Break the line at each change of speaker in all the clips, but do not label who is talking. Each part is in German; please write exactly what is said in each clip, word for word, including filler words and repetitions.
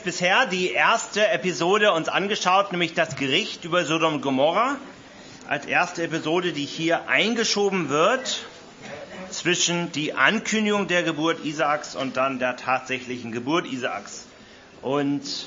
jetzt bisher die erste Episode uns angeschaut, nämlich das Gericht über Sodom und Gomorra. Als erste Episode, die hier eingeschoben wird zwischen die Ankündigung der Geburt Isaaks und dann der tatsächlichen Geburt Isaaks. Und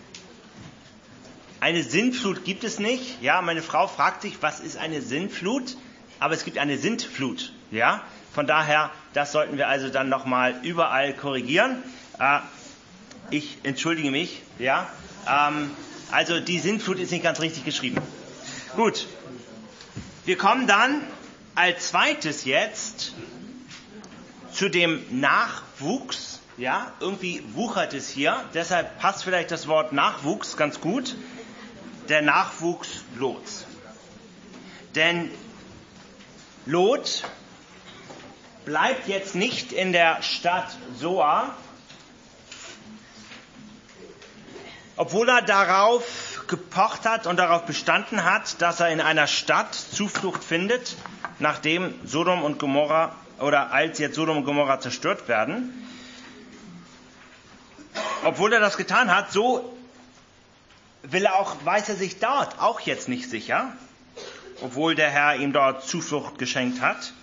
eine Sintflut gibt es nicht. Ja, meine Frau fragt sich, was ist eine Sintflut? Aber es gibt eine Sintflut. Ja, von daher, das sollten wir also dann nochmal überall korrigieren. Äh, ich entschuldige mich. Ja, ähm, also die Sintflut ist nicht ganz richtig geschrieben. Gut, wir kommen dann als zweites jetzt zu dem Nachwuchs. Ja, irgendwie wuchert es hier. Deshalb passt vielleicht das Wort Nachwuchs ganz gut. Der Nachwuchs Lots. Denn Lot bleibt jetzt nicht in der Stadt Zoar, obwohl er darauf gepocht hat und darauf bestanden hat, dass er in einer Stadt Zuflucht findet, nachdem Sodom und Gomorra oder als jetzt Sodom und Gomorra zerstört werden. Obwohl er das getan hat, so will er auch, weiß er sich dort auch jetzt nicht sicher, obwohl der Herr ihm dort Zuflucht geschenkt hat,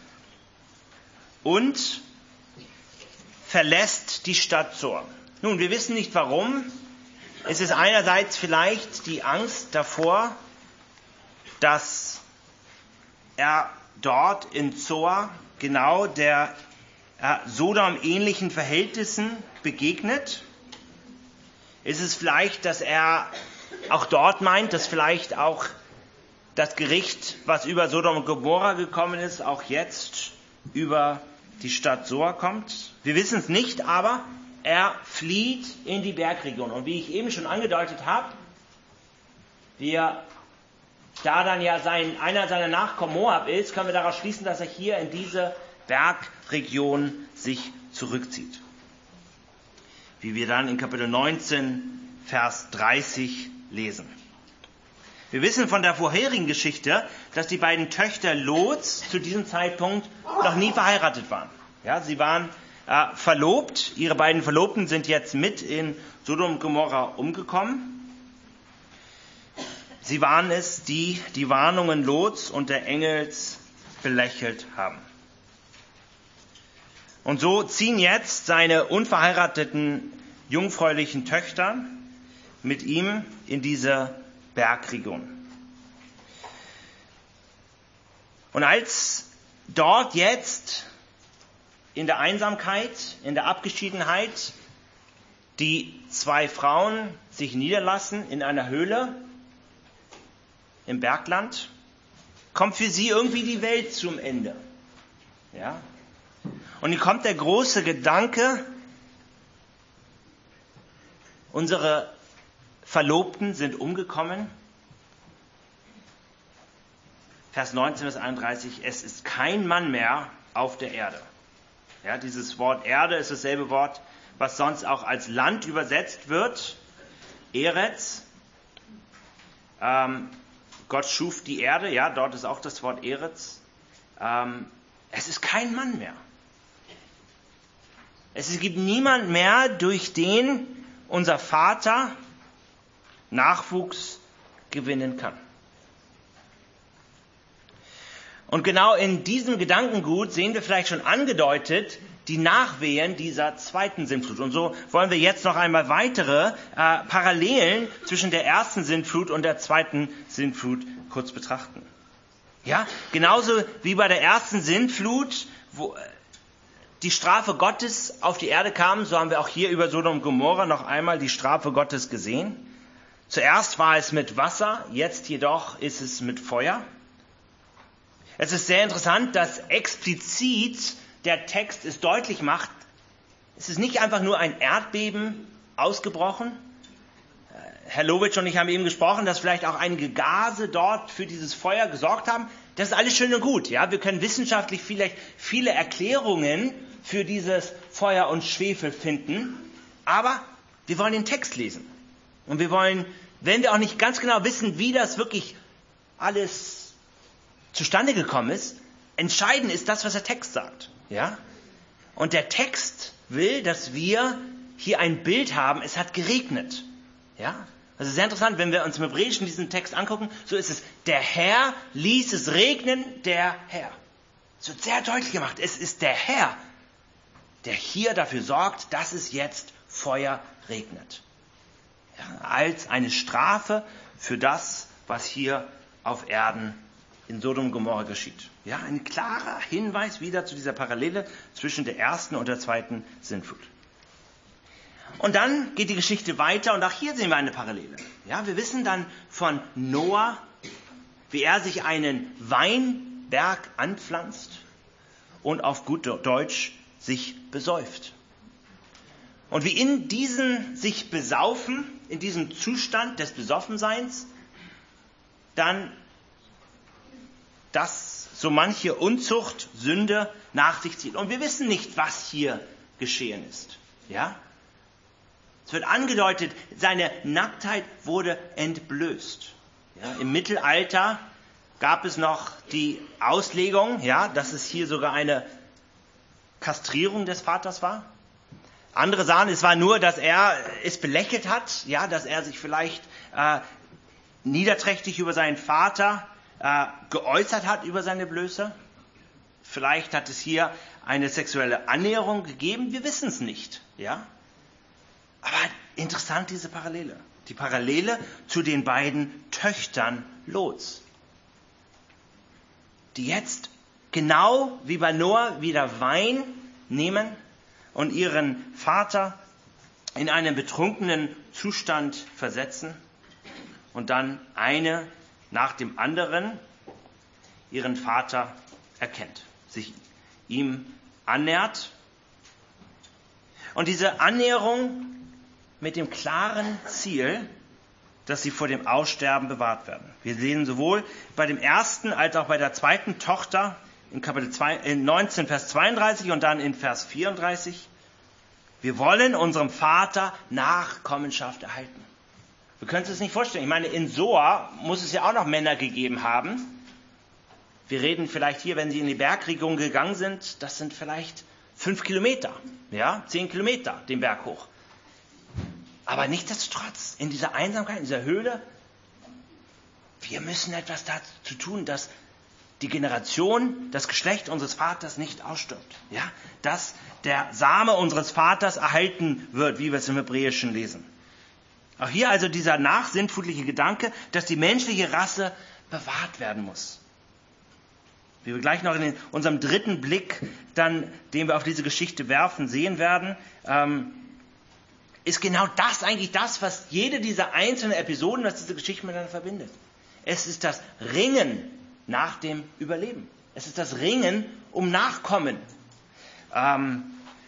und verlässt die Stadt Zoar. Nun, wir wissen nicht warum. Es ist einerseits vielleicht die Angst davor, dass er dort in Zoar genau der äh, Sodom-ähnlichen Verhältnissen begegnet. Ist es vielleicht, dass er auch dort meint, dass vielleicht auch das Gericht, was über Sodom und Gomorra gekommen ist, auch jetzt über die Stadt Zoar kommt? Wir wissen es nicht, aber er flieht in die Bergregion. Und wie ich eben schon angedeutet habe, wir, da dann ja sein, einer seiner Nachkommen Moab ist, können wir daraus schließen, dass er hier in diese Bergregion sich zurückzieht. Wie wir dann in Kapitel neunzehn, Vers dreißig lesen. Wir wissen von der vorherigen Geschichte, dass die beiden Töchter Lots zu diesem Zeitpunkt noch nie verheiratet waren. Ja, sie waren äh, verlobt. Ihre beiden Verlobten sind jetzt mit in Sodom und Gomorra umgekommen. Sie waren es, die die Warnungen Lots und der Engels belächelt haben. Und so ziehen jetzt seine unverheirateten jungfräulichen Töchter mit ihm in diese Bergregion. Und als dort jetzt in der Einsamkeit, in der Abgeschiedenheit die zwei Frauen sich niederlassen in einer Höhle im Bergland, kommt für sie irgendwie die Welt zum Ende. Ja? Und hier kommt der große Gedanke, unsere Verlobten sind umgekommen. Vers neunzehn bis einunddreißig, es ist kein Mann mehr auf der Erde. Ja, dieses Wort Erde ist dasselbe Wort, was sonst auch als Land übersetzt wird. Eretz. Ähm, Gott schuf die Erde, ja, dort ist auch das Wort Eretz. Ähm, es ist kein Mann mehr. Es gibt niemand mehr, durch den unser Vater Nachwuchs gewinnen kann. Und genau in diesem Gedankengut sehen wir vielleicht schon angedeutet die Nachwehen dieser zweiten Sintflut. Und so wollen wir jetzt noch einmal weitere äh, Parallelen zwischen der ersten Sintflut und der zweiten Sintflut kurz betrachten. Ja, genauso wie bei der ersten Sintflut, wo äh, die Strafe Gottes auf die Erde kam, so haben wir auch hier über Sodom und Gomorra noch einmal die Strafe Gottes gesehen. Zuerst war es mit Wasser, jetzt jedoch ist es mit Feuer. Es ist sehr interessant, dass explizit der Text es deutlich macht, es ist nicht einfach nur ein Erdbeben ausgebrochen. Herr Lowitsch und ich haben eben gesprochen, dass vielleicht auch einige Gase dort für dieses Feuer gesorgt haben. Das ist alles schön und gut. Ja, wir können wissenschaftlich vielleicht viele Erklärungen für dieses Feuer und Schwefel finden, aber wir wollen den Text lesen. Und wir wollen, wenn wir auch nicht ganz genau wissen, wie das wirklich alles zustande gekommen ist, entscheidend ist das, was der Text sagt. Ja? Und der Text will, dass wir hier ein Bild haben, es hat geregnet. Ja? Also sehr interessant, wenn wir uns im Hebräischen diesen Text angucken, so ist es, der Herr ließ es regnen, der Herr. Es wird sehr deutlich gemacht, es ist der Herr, der hier dafür sorgt, dass es jetzt Feuer regnet. Ja, als eine Strafe für das, was hier auf Erden in Sodom und Gomorra geschieht. Ja, ein klarer Hinweis wieder zu dieser Parallele zwischen der ersten und der zweiten Sintflut. Und dann geht die Geschichte weiter und auch hier sehen wir eine Parallele. Ja, wir wissen dann von Noah, wie er sich einen Weinberg anpflanzt und auf gut Deutsch sich besäuft. Und wie in diesen sich besaufen, in diesem Zustand des Besoffenseins, dann das so manche Unzucht, Sünde nach sich zieht. Und wir wissen nicht, was hier geschehen ist. Ja? Es wird angedeutet, seine Nacktheit wurde entblößt. Ja, im Mittelalter gab es noch die Auslegung, ja, dass es hier sogar eine Kastrierung des Vaters war. Andere sahen, es war nur, dass er es belächelt hat, ja, dass er sich vielleicht äh, niederträchtig über seinen Vater äh, geäußert hat, über seine Blöße. Vielleicht hat es hier eine sexuelle Annäherung gegeben, wir wissen es nicht, ja. Aber interessant diese Parallele. Die Parallele zu den beiden Töchtern Lots, die jetzt genau wie bei Noah wieder Wein nehmen und ihren Vater in einen betrunkenen Zustand versetzen und dann eine nach dem anderen ihren Vater erkennt, sich ihm annähert. Und diese Annäherung mit dem klaren Ziel, dass sie vor dem Aussterben bewahrt werden. Wir sehen sowohl bei dem ersten als auch bei der zweiten Tochter in Kapitel neunzehn, Vers zweiunddreißig und dann in Vers vierunddreißig. Wir wollen unserem Vater Nachkommenschaft erhalten. Wir können uns das nicht vorstellen. Ich meine, in Soar muss es ja auch noch Männer gegeben haben. Wir reden vielleicht hier, wenn sie in die Bergregion gegangen sind, das sind vielleicht fünf Kilometer, ja, zehn Kilometer den Berg hoch. Aber nichtsdestotrotz, in dieser Einsamkeit, in dieser Höhle, wir müssen etwas dazu tun, dass die Generation, das Geschlecht unseres Vaters nicht ausstirbt. Ja? Dass der Same unseres Vaters erhalten wird, wie wir es im Hebräischen lesen. Auch hier also dieser nachsinnflutliche Gedanke, dass die menschliche Rasse bewahrt werden muss. Wie wir gleich noch in den, unserem dritten Blick, dann, den wir auf diese Geschichte werfen, sehen werden, ähm, ist genau das eigentlich das, was jede dieser einzelnen Episoden, was diese Geschichte miteinander verbindet. Es ist das Ringen nach dem Überleben. Es ist das Ringen um Nachkommen. Ähm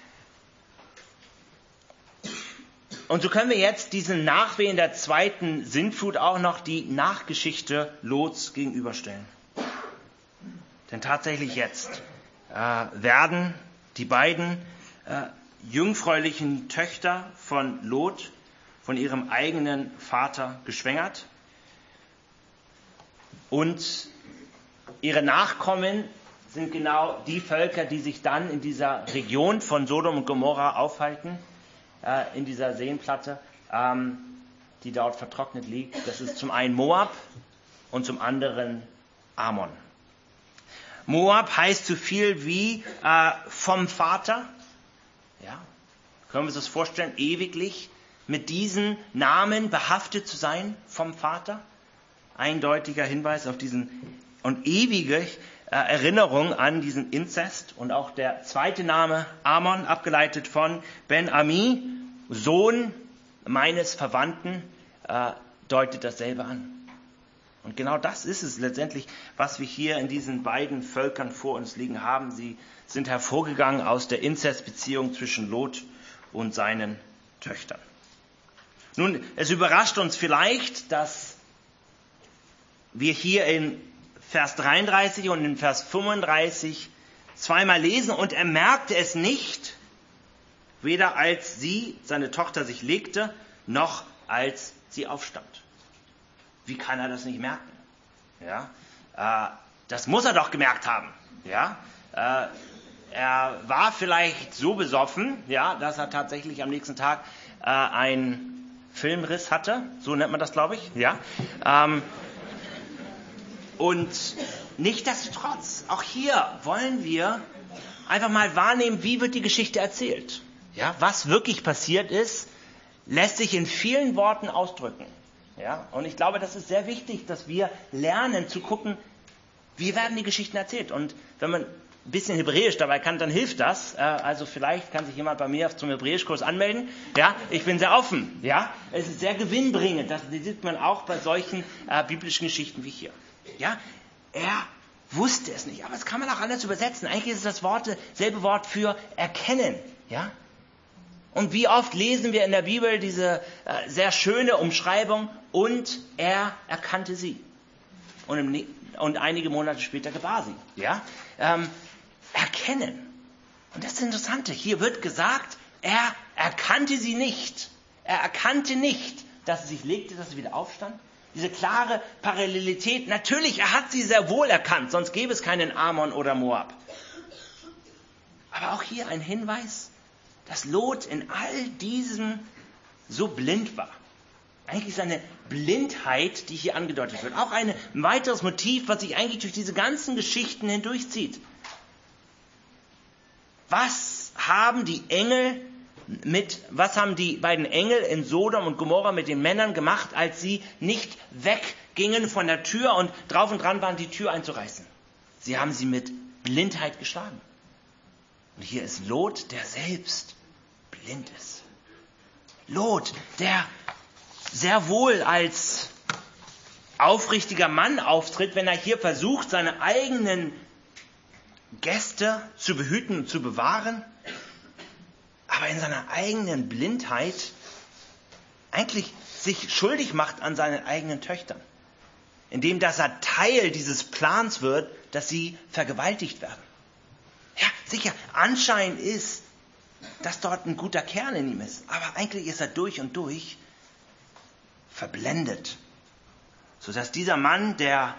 Und so können wir jetzt diesen Nachwehen der zweiten Sintflut auch noch die Nachgeschichte Lots gegenüberstellen. Denn tatsächlich jetzt äh, werden die beiden äh, jungfräulichen Töchter von Lot von ihrem eigenen Vater geschwängert und ihre Nachkommen sind genau die Völker, die sich dann in dieser Region von Sodom und Gomorra aufhalten, äh, in dieser Seenplatte, ähm, die dort vertrocknet liegt. Das ist zum einen Moab und zum anderen Ammon. Moab heißt so viel wie äh, vom Vater. Ja, können wir uns das vorstellen, ewiglich mit diesen Namen behaftet zu sein vom Vater? Eindeutiger Hinweis auf diesen und ewige äh, Erinnerung an diesen Inzest. Und auch der zweite Name Ammon, abgeleitet von Ben-Ami, Sohn meines Verwandten, äh, deutet dasselbe an. Und genau das ist es letztendlich, was wir hier in diesen beiden Völkern vor uns liegen haben. Sie sind hervorgegangen aus der Inzestbeziehung zwischen Lot und seinen Töchtern. Nun, es überrascht uns vielleicht, dass wir hier in Vers dreiunddreißig und in Vers fünfunddreißig zweimal lesen und er merkte es nicht, weder als sie, seine Tochter, sich legte, noch als sie aufstand. Wie kann er das nicht merken? Ja, äh, das muss er doch gemerkt haben. Ja, äh, er war vielleicht so besoffen, ja, dass er tatsächlich am nächsten Tag äh, einen Filmriss hatte. So nennt man das, glaube ich. Ja. Ähm, und nichtsdestotrotz, auch hier wollen wir einfach mal wahrnehmen, wie wird die Geschichte erzählt. Ja, was wirklich passiert ist, lässt sich in vielen Worten ausdrücken. Ja, und ich glaube, das ist sehr wichtig, dass wir lernen zu gucken, wie werden die Geschichten erzählt. Und wenn man ein bisschen Hebräisch dabei kann, dann hilft das. Also vielleicht kann sich jemand bei mir zum Hebräischkurs anmelden. Ja, ich bin sehr offen. Ja, es ist sehr gewinnbringend. Das sieht man auch bei solchen äh, biblischen Geschichten wie hier. Ja, er wusste es nicht, aber das kann man auch anders übersetzen. Eigentlich ist es das Wort, selbe Wort für erkennen. Ja. Und wie oft lesen wir in der Bibel diese äh, sehr schöne Umschreibung, und er erkannte sie. Und, im, und einige Monate später gebar sie. Ja? Ähm, erkennen. Und das ist das Interessante. Hier wird gesagt, er erkannte sie nicht. Er erkannte nicht, dass sie sich legte, dass sie wieder aufstand. Diese klare Parallelität. Natürlich, er hat sie sehr wohl erkannt, sonst gäbe es keinen Ammon oder Moab. Aber auch hier ein Hinweis, dass Lot in all diesem so blind war. Eigentlich ist eine Blindheit, die hier angedeutet wird. Auch ein weiteres Motiv, was sich eigentlich durch diese ganzen Geschichten hindurchzieht. Was haben die Engel mit, was haben die beiden Engel in Sodom und Gomorra mit den Männern gemacht, als sie nicht weggingen von der Tür und drauf und dran waren, die Tür einzureißen? Sie haben sie mit Blindheit geschlagen. Und hier ist Lot, der selbst blind ist. Lot, der sehr wohl als aufrichtiger Mann auftritt, wenn er hier versucht, seine eigenen Gäste zu behüten und zu bewahren, aber in seiner eigenen Blindheit eigentlich sich schuldig macht an seinen eigenen Töchtern, indem dass er Teil dieses Plans wird, dass sie vergewaltigt werden. Ja, sicher, Anschein ist, dass dort ein guter Kern in ihm ist, aber eigentlich ist er durch und durch verblendet, sodass dieser Mann, der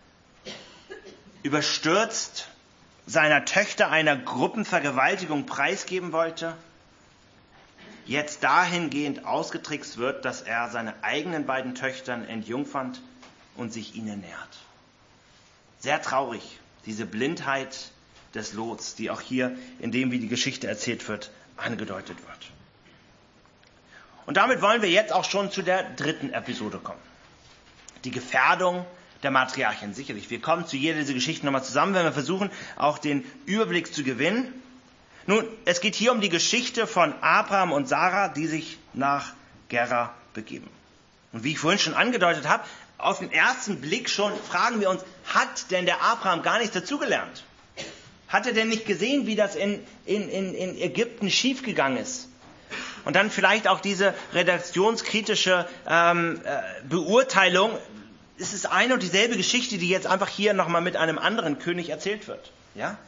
überstürzt seiner Töchter einer Gruppenvergewaltigung preisgeben wollte, jetzt dahingehend ausgetrickst wird, dass er seine eigenen beiden Töchtern entjungfert und sich ihnen nähert. Sehr traurig, diese Blindheit des Lots, die auch hier, in dem wie die Geschichte erzählt wird, angedeutet wird. Und damit wollen wir jetzt auch schon zu der dritten Episode kommen. Die Gefährdung der Matriarchen. Sicherlich, wir kommen zu jeder dieser Geschichten nochmal zusammen, wenn wir versuchen, auch den Überblick zu gewinnen. Nun, es geht hier um die Geschichte von Abraham und Sarah, die sich nach Gerar begeben. Und wie ich vorhin schon angedeutet habe, auf den ersten Blick schon fragen wir uns, hat denn der Abraham gar nichts dazugelernt? Hat er denn nicht gesehen, wie das in, in, in, in Ägypten schiefgegangen ist? Und dann vielleicht auch diese redaktionskritische ähm, äh, Beurteilung. Es ist eine und dieselbe Geschichte, die jetzt einfach hier nochmal mit einem anderen König erzählt wird. Ja?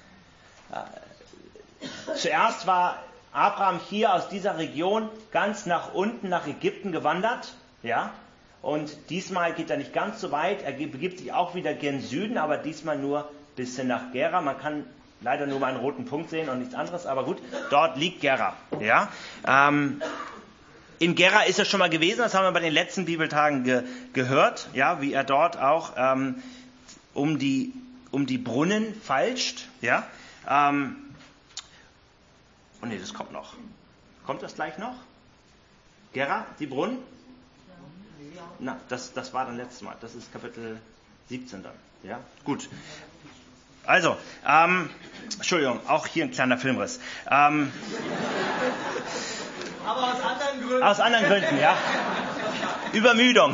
Äh, zuerst war Abraham hier aus dieser Region ganz nach unten nach Ägypten gewandert. Ja? Und diesmal geht er nicht ganz so weit. Er begibt sich auch wieder gen Süden, aber diesmal nur bis hin nach Gerar. Man kann leider nur mal einen roten Punkt sehen und nichts anderes, aber gut, dort liegt Gerar. Ja? Ähm, in Gerar ist er schon mal gewesen, das haben wir bei den letzten Bibeltagen ge- gehört, ja, wie er dort auch ähm, um, die, um die Brunnen feilscht. Ja? Ähm, oh nee, das kommt noch. Kommt das gleich noch? Gerar, die Brunnen? Na, das, das war dann letztes Mal. Das ist Kapitel siebzehn dann. Ja, gut. Also, ähm, Entschuldigung, auch hier ein kleiner Filmriss. Ähm,
Aber aus anderen Gründen.
Aus anderen Gründen, ja. Übermüdung.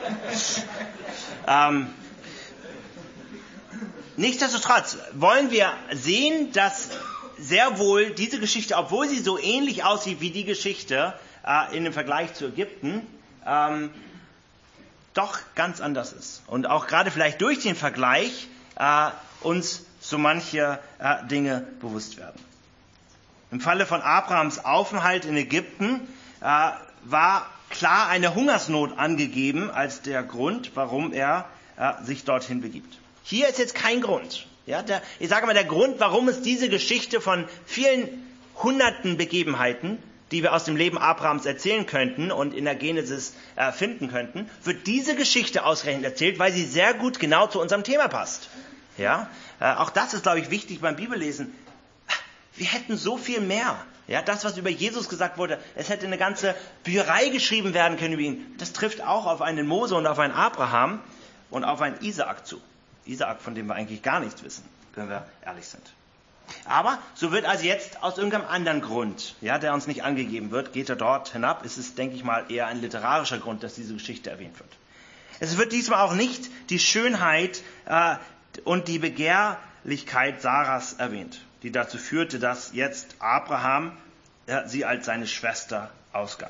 Ähm, nichtsdestotrotz wollen wir sehen, dass sehr wohl diese Geschichte, obwohl sie so ähnlich aussieht wie die Geschichte äh, in dem Vergleich zu Ägypten, ähm, doch ganz anders ist. Und auch gerade vielleicht durch den Vergleich äh, uns so manche äh, Dinge bewusst werden. Im Falle von Abrahams Aufenthalt in Ägypten äh, war klar eine Hungersnot angegeben als der Grund, warum er äh, sich dorthin begibt. hier ist jetzt kein Grund. Ja, der, ich sage mal, der Grund, warum es diese Geschichte von vielen hunderten Begebenheiten, die wir aus dem Leben Abrahams erzählen könnten und in der Genesis äh, finden könnten, wird diese Geschichte ausgerechnet erzählt, weil sie sehr gut genau zu unserem Thema passt. Ja, äh, auch das ist, glaube ich, wichtig beim Bibellesen. Wir hätten so viel mehr. Ja, das, was über Jesus gesagt wurde, es hätte eine ganze Bücherei geschrieben werden können über ihn. Das trifft auch auf einen Mose und auf einen Abraham und auf einen Isaak zu. Isaak, von dem wir eigentlich gar nichts wissen, wenn wir ehrlich sind. Aber so wird also jetzt aus irgendeinem anderen Grund, ja, der uns nicht angegeben wird, geht er dort hinab. Es ist, denke ich mal, eher ein literarischer Grund, dass diese Geschichte erwähnt wird. Es wird diesmal auch nicht die Schönheit äh, und die Begehrlichkeit Sarahs erwähnt, die dazu führte, dass jetzt Abraham äh, sie als seine Schwester ausgab.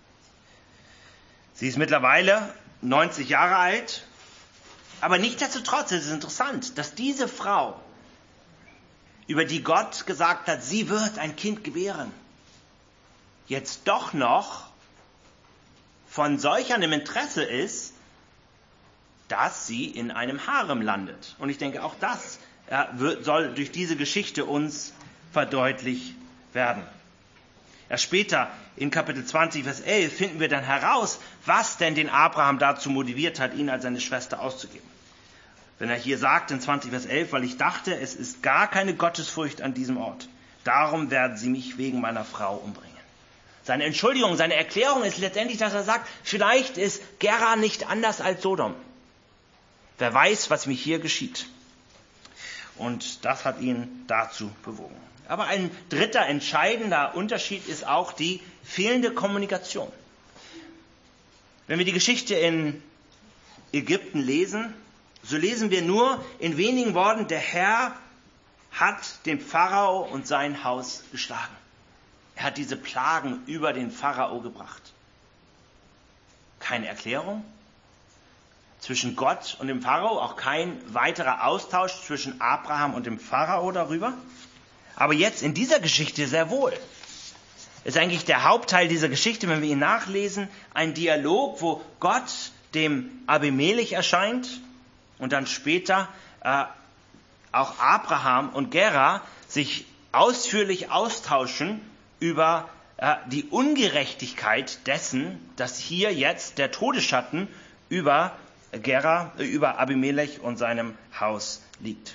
Sie ist mittlerweile neunzig Jahre alt, aber nichtsdestotrotz ist es interessant, dass diese Frau, über die Gott gesagt hat, sie wird ein Kind gebären, jetzt doch noch von solch einem Interesse ist, dass sie in einem Harem landet. Und ich denke, auch das äh, wird, soll durch diese Geschichte uns verdeutlicht werden. Erst später in Kapitel zwanzig, Vers elf finden wir dann heraus, was denn den Abraham dazu motiviert hat, ihn als seine Schwester auszugeben. Wenn er hier sagt in zwanzig, Vers elf, weil ich dachte, es ist gar keine Gottesfurcht an diesem Ort. Darum werden sie mich wegen meiner Frau umbringen. Seine Entschuldigung, seine Erklärung ist letztendlich, dass er sagt, vielleicht ist Gera nicht anders als Sodom. Wer weiß, was mich hier geschieht. Und das hat ihn dazu bewogen. Aber ein dritter entscheidender Unterschied ist auch die fehlende Kommunikation. Wenn wir die Geschichte in Ägypten lesen, so lesen wir nur in wenigen Worten, der Herr hat den Pharao und sein Haus geschlagen. Er hat diese Plagen über den Pharao gebracht. Keine Erklärung zwischen Gott und dem Pharao, auch kein weiterer Austausch zwischen Abraham und dem Pharao darüber. Aber jetzt in dieser Geschichte sehr wohl. Ist eigentlich der Hauptteil dieser Geschichte, wenn wir ihn nachlesen, ein Dialog, wo Gott dem Abimelech erscheint und dann später äh, auch Abraham und Gera sich ausführlich austauschen über äh, die Ungerechtigkeit dessen, dass hier jetzt der Todesschatten über Gera, äh, über Abimelech und seinem Haus liegt.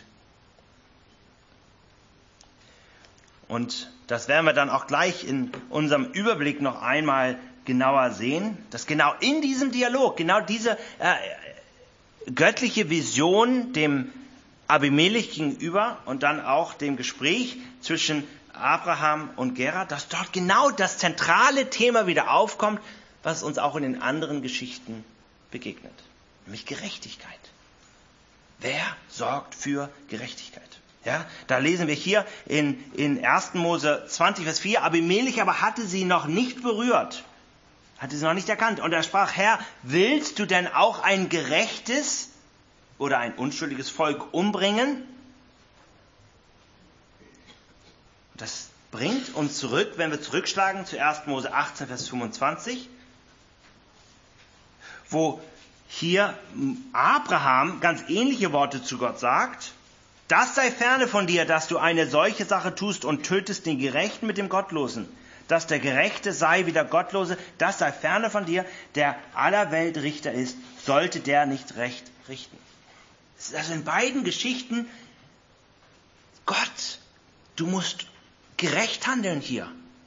Und das werden wir dann auch gleich in unserem Überblick noch einmal genauer sehen, dass genau in diesem Dialog, genau diese äh, göttliche Vision dem Abimelech gegenüber und dann auch dem Gespräch zwischen Abraham und Gera, dass dort genau das zentrale Thema wieder aufkommt, was uns auch in den anderen Geschichten begegnet, nämlich Gerechtigkeit. Wer sorgt für Gerechtigkeit? Ja, da lesen wir hier in, in ersten Mose zwanzig, Vers vier, Abimelech aber hatte sie noch nicht berührt, hatte sie noch nicht erkannt. Und er sprach, Herr, willst du denn auch ein gerechtes oder ein unschuldiges Volk umbringen? Das bringt uns zurück, wenn wir zurückschlagen zu ersten Mose achtzehn, Vers fünfundzwanzig, wo hier Abraham ganz ähnliche Worte zu Gott sagt. Das sei ferne von dir, dass du eine solche Sache tust und tötest den Gerechten mit dem Gottlosen. Dass der Gerechte sei wie der Gottlose, das sei ferne von dir, der aller Welt Richter ist, sollte der nicht recht richten. Also in beiden Geschichten, Gott, du musst gerecht handeln hier,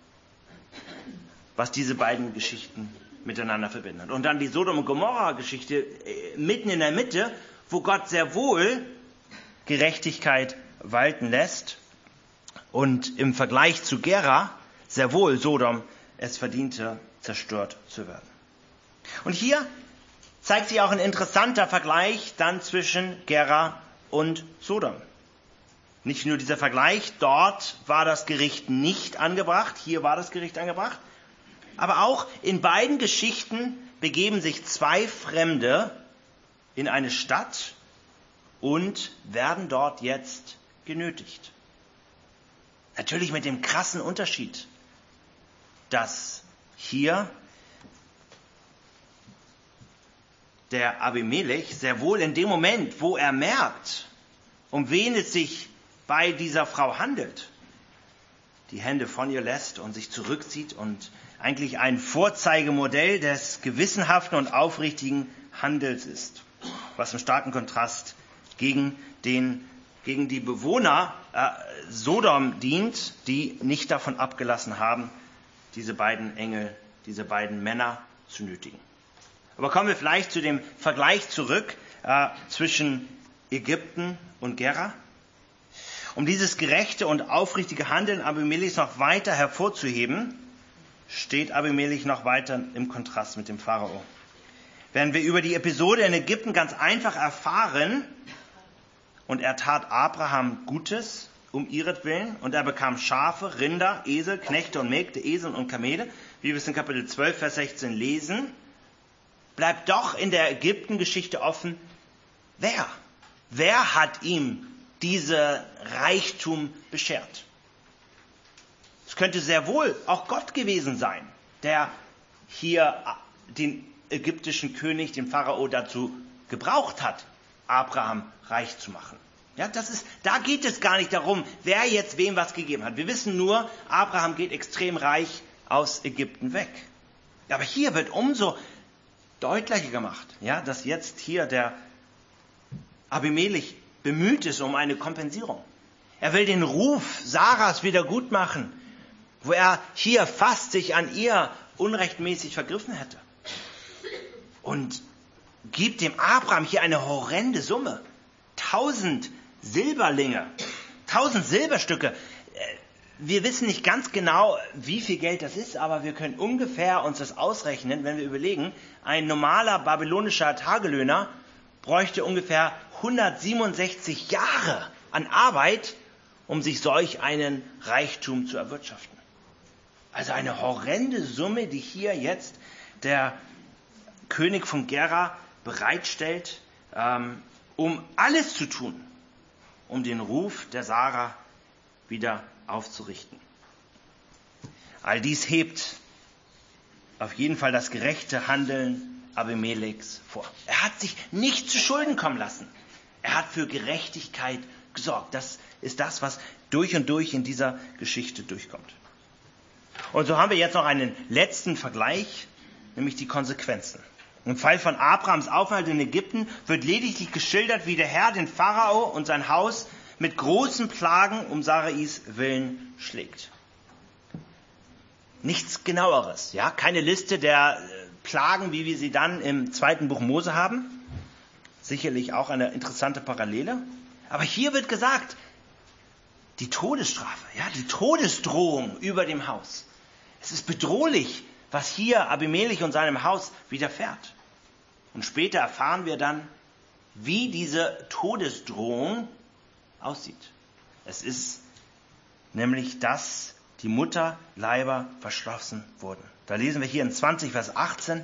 was diese beiden Geschichten miteinander verbindet. Und dann die Sodom- und Gomorra-Geschichte mitten in der Mitte, wo Gott sehr wohl Gerechtigkeit walten lässt und im Vergleich zu Gera sehr wohl Sodom es verdiente, zerstört zu werden. Und hier zeigt sich auch ein interessanter Vergleich dann zwischen Gera und Sodom. Nicht nur dieser Vergleich, dort war das Gericht nicht angebracht, hier war das Gericht angebracht, aber auch in beiden Geschichten begeben sich zwei Fremde in eine Stadt und werden dort jetzt genötigt. Natürlich mit dem krassen Unterschied, dass hier der Abimelech sehr wohl in dem Moment, wo er merkt, um wen es sich bei dieser Frau handelt, die Hände von ihr lässt und sich zurückzieht und eigentlich ein Vorzeigemodell des gewissenhaften und aufrichtigen Handels ist, was im starken Kontrast gegen, den, gegen die Bewohner äh, Sodom dient, die nicht davon abgelassen haben, diese beiden Engel, diese beiden Männer zu nötigen. Aber kommen wir vielleicht zu dem Vergleich zurück äh, zwischen Ägypten und Gera. Um dieses gerechte und aufrichtige Handeln Abimelechs noch weiter hervorzuheben, steht Abimelech noch weiter im Kontrast mit dem Pharao. Während wir über die Episode in Ägypten ganz einfach erfahren, und er tat Abraham Gutes um ihretwillen, und er bekam Schafe, Rinder, Esel, Knechte und Mägde, Esel und Kamele, wie wir es in Kapitel zwölf, Vers sechzehn lesen, bleibt doch in der Ägypten-Geschichte offen, wer? Wer hat ihm diese Reichtum beschert? Es könnte sehr wohl auch Gott gewesen sein, der hier den ägyptischen König, den Pharao, dazu gebraucht hat, Abraham reich zu machen. Ja, das ist, da geht es gar nicht darum, wer jetzt wem was gegeben hat. Wir wissen nur, Abraham geht extrem reich aus Ägypten weg. Aber hier wird umso deutlicher gemacht, ja, dass jetzt hier der Abimelech bemüht ist um eine Kompensierung. Er will den Ruf Saras wieder gut machen, wo er hier fast sich an ihr unrechtmäßig vergriffen hätte. Und gibt dem Abraham hier eine horrende Summe. Tausend Silberlinge, tausend Silberstücke. Wir wissen nicht ganz genau, wie viel Geld das ist, aber wir können ungefähr uns das ausrechnen, wenn wir überlegen, ein normaler babylonischer Tagelöhner bräuchte ungefähr hundertsiebenundsechzig Jahre an Arbeit, um sich solch einen Reichtum zu erwirtschaften. Also eine horrende Summe, die hier jetzt der König von Gera bereitstellt, ähm, um alles zu tun, um den Ruf der Sarah wieder aufzurichten. All dies hebt auf jeden Fall das gerechte Handeln Abimelechs vor. Er hat sich nicht zu Schulden kommen lassen. Er hat für Gerechtigkeit gesorgt. Das ist das, was durch und durch in dieser Geschichte durchkommt. Und so haben wir jetzt noch einen letzten Vergleich, nämlich die Konsequenzen. Im Fall von Abrahams Aufenthalt in Ägypten wird lediglich geschildert, wie der Herr den Pharao und sein Haus mit großen Plagen um Sarais Willen schlägt. Nichts Genaueres, ja, keine Liste der Plagen, wie wir sie dann im zweiten Buch Mose haben. Sicherlich auch eine interessante Parallele. Aber hier wird gesagt, die Todesstrafe, ja, die Todesdrohung über dem Haus. Es ist bedrohlich, was hier Abimelech und seinem Haus widerfährt. Und später erfahren wir dann, wie diese Todesdrohung aussieht. Es ist nämlich, dass die Mutterleiber verschlossen wurden. Da lesen wir hier in zwanzig, Vers achtzehn.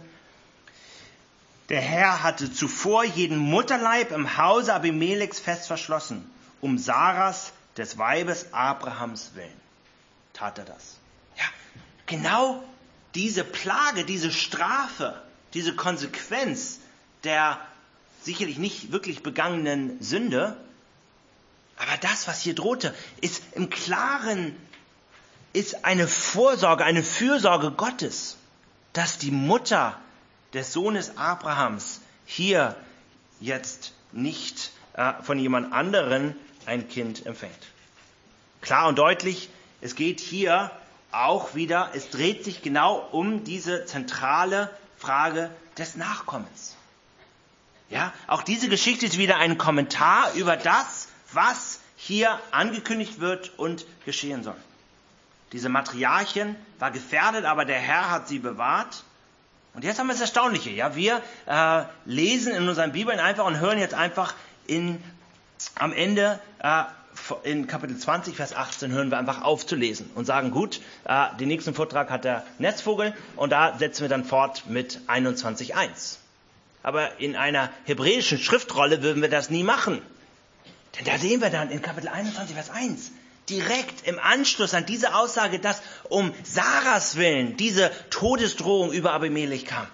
Der Herr hatte zuvor jeden Mutterleib im Hause Abimelechs fest verschlossen, um Saras, des Weibes Abrahams willen. Tat er das? Ja, genau diese Plage, diese Strafe, diese Konsequenz der sicherlich nicht wirklich begangenen Sünde, aber das, was hier drohte, ist im Klaren, ist eine Vorsorge, eine Fürsorge Gottes, dass die Mutter des Sohnes Abrahams hier jetzt nicht äh, von jemand anderen ein Kind empfängt. Klar und deutlich, es geht hier auch wieder, es dreht sich genau um diese zentrale Frage des Nachkommens. Ja, auch diese Geschichte ist wieder ein Kommentar über das, was hier angekündigt wird und geschehen soll. Diese Matriarchin war gefährdet, aber der Herr hat sie bewahrt. Und jetzt haben wir das Erstaunliche. Ja, wir äh, lesen in unseren Bibeln einfach und hören jetzt einfach in, am Ende äh, in Kapitel zwanzig, Vers achtzehn hören wir einfach auf zu lesen und sagen, gut, äh, den nächsten Vortrag hat der Netzvogel und da setzen wir dann fort mit einundzwanzig eins. Aber in einer hebräischen Schriftrolle würden wir das nie machen. Denn da sehen wir dann in Kapitel einundzwanzig, Vers eins, direkt im Anschluss an diese Aussage, dass um Saras Willen diese Todesdrohung über Abimelech kam,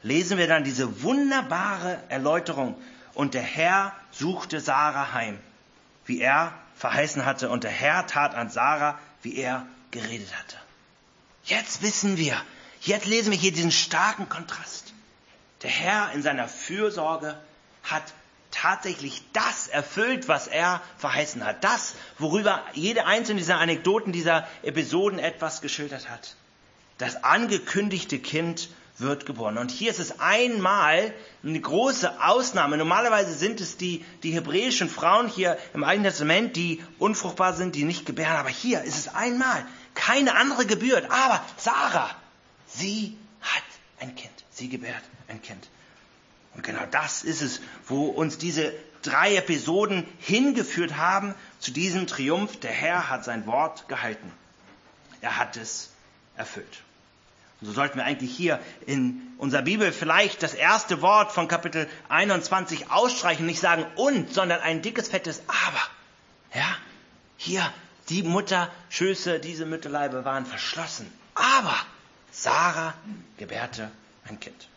lesen wir dann diese wunderbare Erläuterung. Und der Herr suchte Sarah heim, wie er verheißen hatte. Und der Herr tat an Sarah, wie er geredet hatte. Jetzt wissen wir, jetzt lesen wir hier diesen starken Kontrast. Der Herr in seiner Fürsorge hat tatsächlich das erfüllt, was er verheißen hat. Das, worüber jede einzelne dieser Anekdoten, dieser Episoden etwas geschildert hat. Das angekündigte Kind wird geboren. Und hier ist es einmal eine große Ausnahme. Normalerweise sind es die, die hebräischen Frauen hier im Alten Testament, die unfruchtbar sind, die nicht gebären. Aber hier ist es einmal keine andere gebührt. Aber Sarah, sie hat ein Kind. Sie gebärt ein Kind. Und genau das ist es, wo uns diese drei Episoden hingeführt haben zu diesem Triumph. Der Herr hat sein Wort gehalten. Er hat es erfüllt. Und so sollten wir eigentlich hier in unserer Bibel vielleicht das erste Wort von Kapitel einundzwanzig ausstreichen, nicht sagen und, sondern ein dickes, fettes Aber. Ja, hier die Mutterschöße, diese Mütterleibe waren verschlossen. Aber Sarah gebärte ein Kind.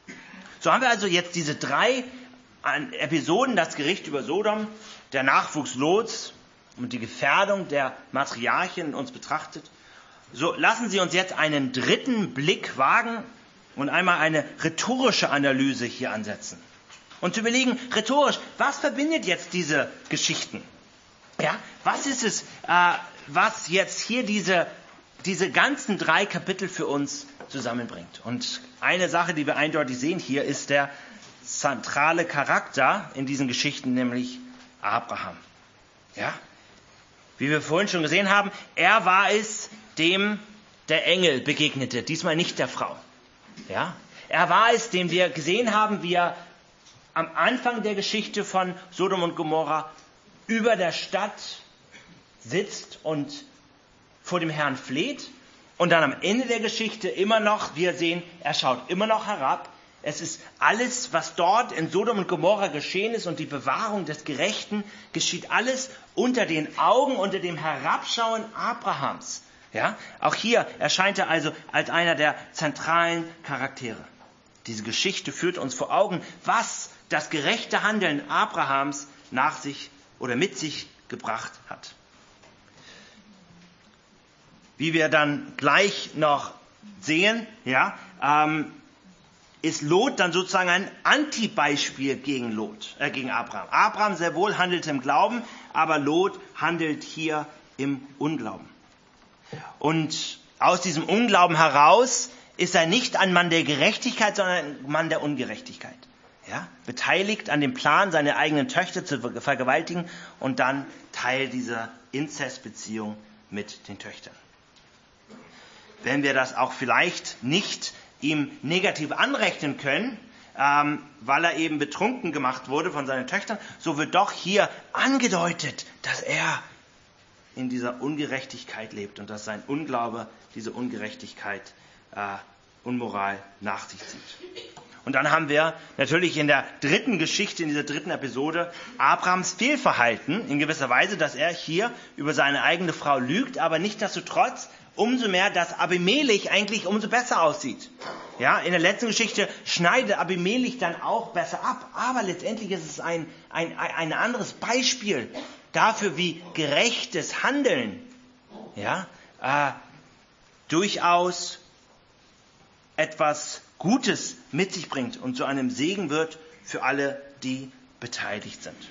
So haben wir also jetzt diese drei Episoden, das Gericht über Sodom, der Nachwuchs Lots und die Gefährdung der Matriarchen uns betrachtet. So lassen Sie uns jetzt einen dritten Blick wagen und einmal eine rhetorische Analyse hier ansetzen. Und zu überlegen, rhetorisch, was verbindet jetzt diese Geschichten? Ja, was ist es, äh, was jetzt hier diese, diese ganzen drei Kapitel für uns zusammenbringt? Und eine Sache, die wir eindeutig sehen hier, ist der zentrale Charakter in diesen Geschichten, nämlich Abraham. Ja, wie wir vorhin schon gesehen haben, er war es, dem der Engel begegnete, diesmal nicht der Frau. Ja? Er war es, dem wir gesehen haben, wie er am Anfang der Geschichte von Sodom und Gomorra über der Stadt sitzt und vor dem Herrn fleht. Und dann am Ende der Geschichte immer noch, wir sehen, er schaut immer noch herab. Es ist alles, was dort in Sodom und Gomorra geschehen ist und die Bewahrung des Gerechten, geschieht alles unter den Augen, unter dem Herabschauen Abrahams. Ja, auch hier erscheint er also als einer der zentralen Charaktere. Diese Geschichte führt uns vor Augen, was das gerechte Handeln Abrahams nach sich oder mit sich gebracht hat. Wie wir dann gleich noch sehen, ja, ähm, ist Lot dann sozusagen ein Antibeispiel gegen Lot, äh, gegen Abraham. Abraham sehr wohl handelte im Glauben, aber Lot handelt hier im Unglauben. Und aus diesem Unglauben heraus ist er nicht ein Mann der Gerechtigkeit, sondern ein Mann der Ungerechtigkeit. Ja? Beteiligt an dem Plan, seine eigenen Töchter zu vergewaltigen und dann Teil dieser Inzestbeziehung mit den Töchtern. Wenn wir das auch vielleicht nicht ihm negativ anrechnen können, ähm, weil er eben betrunken gemacht wurde von seinen Töchtern, so wird doch hier angedeutet, dass er in dieser Ungerechtigkeit lebt und dass sein Unglaube diese Ungerechtigkeit, äh, Unmoral nach sich zieht. Und dann haben wir natürlich in der dritten Geschichte, in dieser dritten Episode, Abrahams Fehlverhalten in gewisser Weise, dass er hier über seine eigene Frau lügt, aber nichtsdestotrotz umso mehr, dass Abimelech eigentlich umso besser aussieht. Ja, in der letzten Geschichte schneidet Abimelech dann auch besser ab, aber letztendlich ist es ein, ein, ein anderes Beispiel dafür, wie gerechtes Handeln ja, äh, durchaus etwas Gutes mit sich bringt und zu einem Segen wird für alle, die beteiligt sind.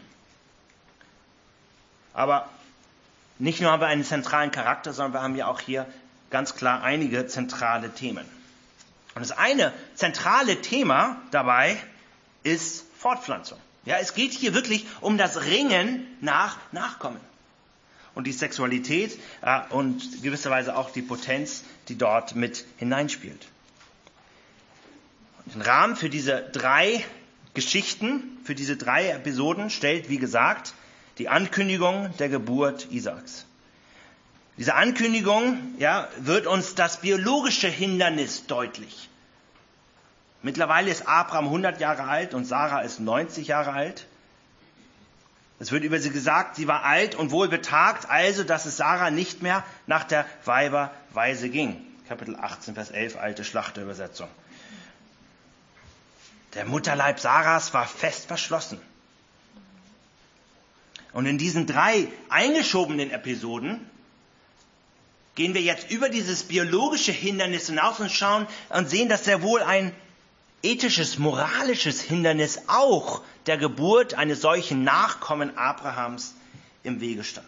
Aber nicht nur haben wir einen zentralen Charakter, sondern wir haben ja auch hier ganz klar einige zentrale Themen. Und das eine zentrale Thema dabei ist Fortpflanzung. Ja, es geht hier wirklich um das Ringen nach Nachkommen. Und die Sexualität äh, und gewisserweise auch die Potenz, die dort mit hineinspielt. Und den Rahmen für diese drei Geschichten, für diese drei Episoden stellt, wie gesagt, die Ankündigung der Geburt Isaaks. Diese Ankündigung ja, wird uns das biologische Hindernis deutlich. Mittlerweile ist Abraham hundert Jahre alt und Sarah ist neunzig Jahre alt. Es wird über sie gesagt, sie war alt und wohlbetagt, also dass es Sarah nicht mehr nach der Weiberweise ging. Kapitel achtzehn, Vers elf, alte Schlachterübersetzung. Der Mutterleib Sarahs war fest verschlossen. Und in diesen drei eingeschobenen Episoden gehen wir jetzt über dieses biologische Hindernis hinaus und schauen und sehen, dass sehr wohl ein ethisches, moralisches Hindernis auch der Geburt eines solchen Nachkommen Abrahams im Wege stand.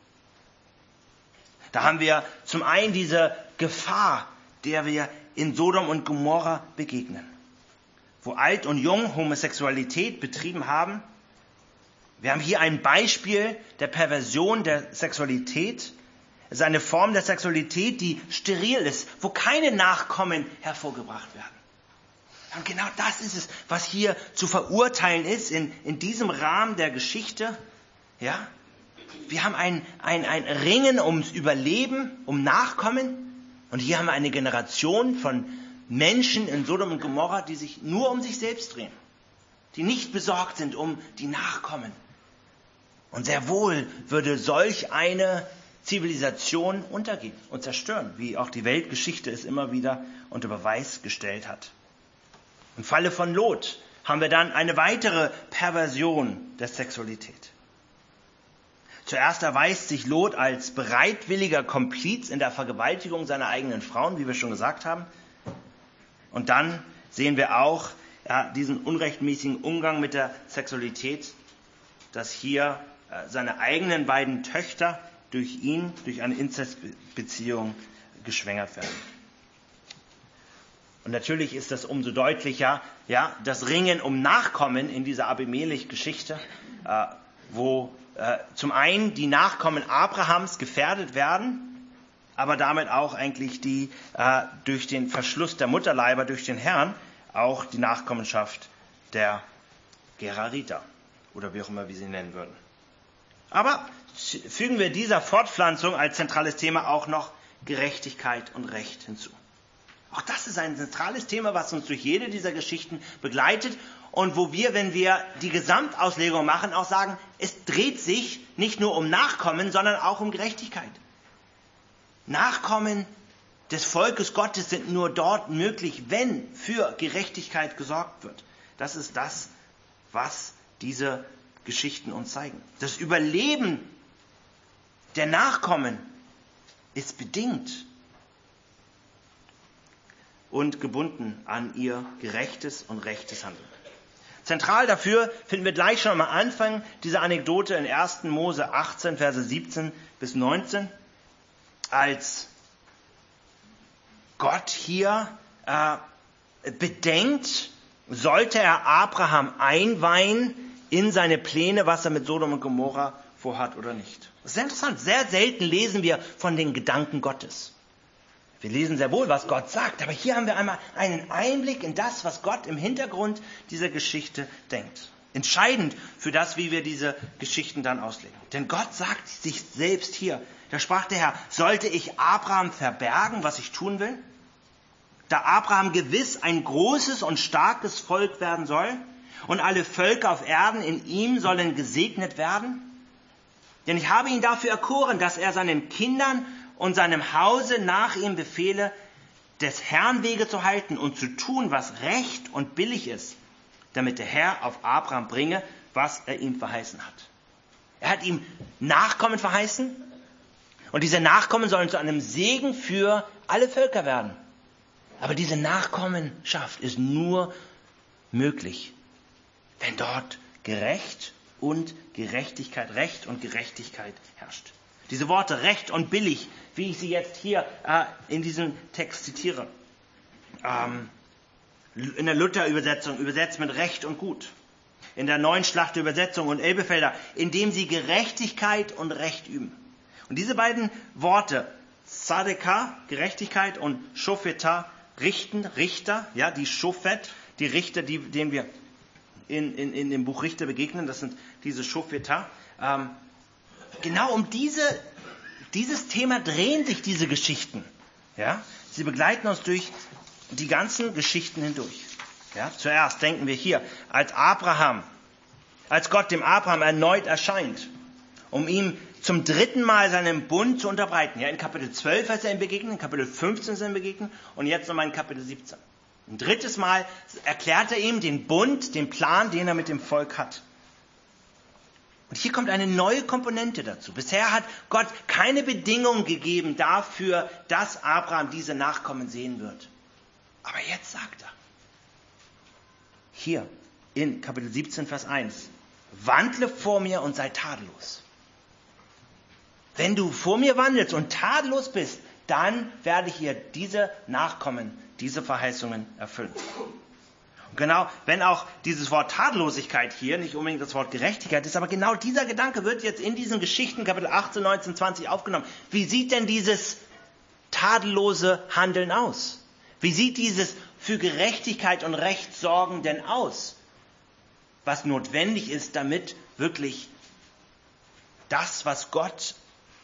Da haben wir zum einen diese Gefahr, der wir in Sodom und Gomorra begegnen, wo alt und jung Homosexualität betrieben haben. Wir haben hier ein Beispiel der Perversion der Sexualität. Es ist eine Form der Sexualität, die steril ist, wo keine Nachkommen hervorgebracht werden. Und genau das ist es, was hier zu verurteilen ist in, in diesem Rahmen der Geschichte. Ja? Wir haben ein, ein, ein Ringen ums Überleben, um Nachkommen. Und hier haben wir eine Generation von Menschen in Sodom und Gomorra, die sich nur um sich selbst drehen. Die nicht besorgt sind um die Nachkommen. Und sehr wohl würde solch eine Zivilisation untergehen und zerstören, wie auch die Weltgeschichte es immer wieder unter Beweis gestellt hat. Im Falle von Lot haben wir dann eine weitere Perversion der Sexualität. Zuerst erweist sich Lot als bereitwilliger Kompliz in der Vergewaltigung seiner eigenen Frauen, wie wir schon gesagt haben. Und dann sehen wir auch ja, diesen unrechtmäßigen Umgang mit der Sexualität, dass hier äh, seine eigenen beiden Töchter durch ihn, durch eine Inzestbeziehung geschwängert werden. Und natürlich ist das umso deutlicher, ja, das Ringen um Nachkommen in dieser Abimelech-Geschichte, äh, wo äh, zum einen die Nachkommen Abrahams gefährdet werden, aber damit auch eigentlich die äh, durch den Verschluss der Mutterleiber durch den Herrn auch die Nachkommenschaft der Gerariter oder wie auch immer wir sie nennen würden. Aber fügen wir dieser Fortpflanzung als zentrales Thema auch noch Gerechtigkeit und Recht hinzu. Auch das ist ein zentrales Thema, was uns durch jede dieser Geschichten begleitet und wo wir, wenn wir die Gesamtauslegung machen, auch sagen, es dreht sich nicht nur um Nachkommen, sondern auch um Gerechtigkeit. Nachkommen des Volkes Gottes sind nur dort möglich, wenn für Gerechtigkeit gesorgt wird. Das ist das, was diese Geschichten uns zeigen. Das Überleben der Nachkommen ist bedingt und gebunden an ihr gerechtes und rechtes Handeln. Zentral dafür finden wir gleich schon am Anfang dieser Anekdote in ersten Mose achtzehn, Verse siebzehn bis neunzehn, als Gott hier äh, bedenkt, sollte er Abraham einweihen in seine Pläne, was er mit Sodom und Gomorra vorhat oder nicht. Das ist sehr interessant. Sehr selten lesen wir von den Gedanken Gottes. Wir lesen sehr wohl, was Gott sagt, aber hier haben wir einmal einen Einblick in das, was Gott im Hintergrund dieser Geschichte denkt. Entscheidend für das, wie wir diese Geschichten dann auslegen. Denn Gott sagt sich selbst hier, da sprach der Herr, sollte ich Abraham verbergen, was ich tun will? Da Abraham gewiss ein großes und starkes Volk werden soll und alle Völker auf Erden in ihm sollen gesegnet werden? Denn ich habe ihn dafür erkoren, dass er seinen Kindern und seinem Hause nach ihm befehle, des Herrn Wege zu halten und zu tun, was recht und billig ist, damit der Herr auf Abraham bringe, was er ihm verheißen hat. Er hat ihm Nachkommen verheißen und diese Nachkommen sollen zu einem Segen für alle Völker werden. Aber diese Nachkommenschaft ist nur möglich, wenn dort gerecht und Gerechtigkeit, Recht und Gerechtigkeit herrscht. Diese Worte Recht und billig, wie ich sie jetzt hier äh, in diesem Text zitiere. Ähm, in der Luther-Übersetzung übersetzt mit Recht und Gut. In der Neuen Schlachter Übersetzung und Elbefelder, indem sie Gerechtigkeit und Recht üben. Und diese beiden Worte, Tzadeka, Gerechtigkeit, und Shofeta, Richten, Richter, ja, die Shofet, die Richter, die, denen wir in, in, in dem Buch Richter begegnen, das sind diese Shofeta. Ähm, Genau um diese, dieses Thema drehen sich diese Geschichten. Ja? Sie begleiten uns durch die ganzen Geschichten hindurch. Ja? Zuerst denken wir hier, als Abraham, als Gott dem Abraham erneut erscheint, um ihm zum dritten Mal seinen Bund zu unterbreiten. Ja, in Kapitel zwölf ist er ihm begegnet, in Kapitel fünfzehn ist er ihm begegnet und jetzt nochmal in Kapitel siebzehn. Ein drittes Mal erklärt er ihm den Bund, den Plan, den er mit dem Volk hat. Und hier kommt eine neue Komponente dazu. Bisher hat Gott keine Bedingung gegeben dafür, dass Abraham diese Nachkommen sehen wird. Aber jetzt sagt er, hier in Kapitel siebzehn, Vers eins, wandle vor mir und sei tadellos. Wenn du vor mir wandelst und tadellos bist, dann werde ich hier diese Nachkommen, diese Verheißungen erfüllen. Und genau, wenn auch dieses Wort Tadellosigkeit hier nicht unbedingt das Wort Gerechtigkeit ist, aber genau dieser Gedanke wird jetzt in diesen Geschichten, Kapitel achtzehn, neunzehn, zwanzig aufgenommen. Wie sieht denn dieses tadellose Handeln aus? Wie sieht dieses für Gerechtigkeit und Recht sorgen denn aus? Was notwendig ist, damit wirklich das, was Gott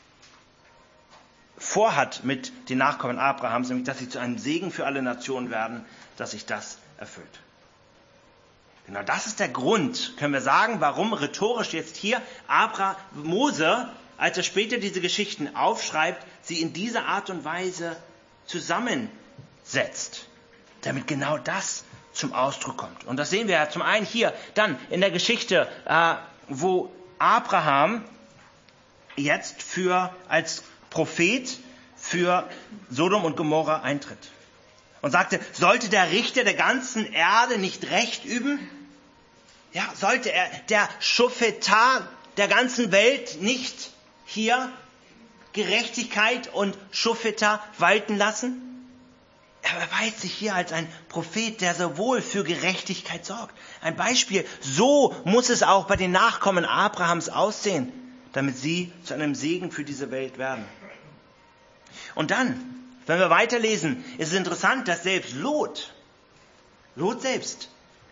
vorhat mit den Nachkommen Abrahams, nämlich dass sie zu einem Segen für alle Nationen werden, dass sich das erfüllt. Genau das ist der Grund, können wir sagen, warum rhetorisch jetzt hier Abraham, Mose, als er später diese Geschichten aufschreibt, sie in dieser Art und Weise zusammensetzt, damit genau das zum Ausdruck kommt. Und das sehen wir ja zum einen hier, dann in der Geschichte, äh, wo Abraham jetzt für als Prophet für Sodom und Gomorra eintritt. Und sagte, sollte der Richter der ganzen Erde nicht Recht üben? Ja, sollte er, der Schofetar der ganzen Welt nicht hier Gerechtigkeit und Schofetar walten lassen? Er erweist sich hier als ein Prophet, der sowohl für Gerechtigkeit sorgt. Ein Beispiel, so muss es auch bei den Nachkommen Abrahams aussehen, damit sie zu einem Segen für diese Welt werden. Und dann, wenn wir weiterlesen, ist es interessant, dass selbst Lot, Lot selbst,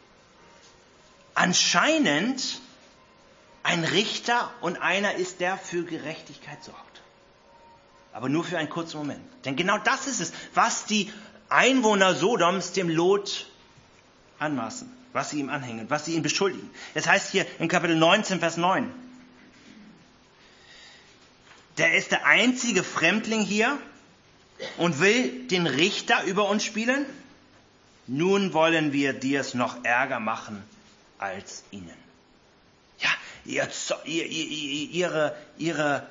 anscheinend ein Richter und einer ist, der für Gerechtigkeit sorgt. Aber nur für einen kurzen Moment. Denn genau das ist es, was die Einwohner Sodoms dem Lot anmaßen, was sie ihm anhängen, was sie ihn beschuldigen. Es heißt hier in Kapitel neunzehn, Vers neun, der ist der einzige Fremdling hier und will den Richter über uns spielen. Nun wollen wir dir es noch ärger machen als ihnen. Ja, ihr, ihr, ihr, ihre, ihre,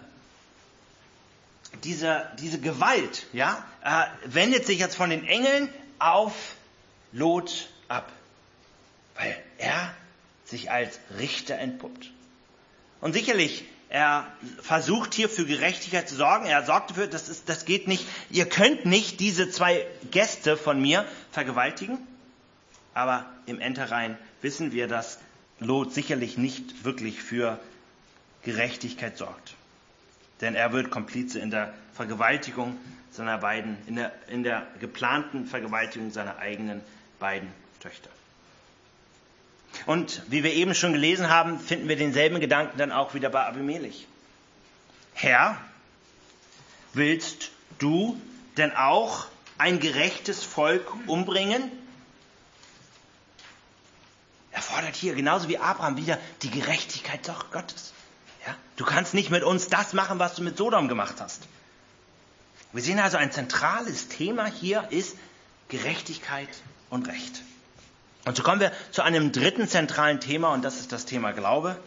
diese, diese Gewalt, ja, äh, wendet sich jetzt von den Engeln auf Lot ab, weil er sich als Richter entpuppt. Und sicherlich, er versucht hier für Gerechtigkeit zu sorgen. Er sorgt dafür, das, ist, das geht nicht. Ihr könnt nicht diese zwei Gäste von mir vergewaltigen. Aber im Endherein wissen wir, dass Lot sicherlich nicht wirklich für Gerechtigkeit sorgt. Denn er wird Komplize in der Vergewaltigung seiner beiden, in der, in der geplanten Vergewaltigung seiner eigenen beiden Töchter. Und wie wir eben schon gelesen haben, finden wir denselben Gedanken dann auch wieder bei Abimelech. Herr, willst du denn auch ein gerechtes Volk umbringen? Er fordert hier genauso wie Abraham wieder die Gerechtigkeit Gottes. Ja? Du kannst nicht mit uns das machen, was du mit Sodom gemacht hast. Wir sehen also, ein zentrales Thema hier ist Gerechtigkeit und Recht. Und so kommen wir zu einem dritten zentralen Thema, und das ist das Thema Glaube.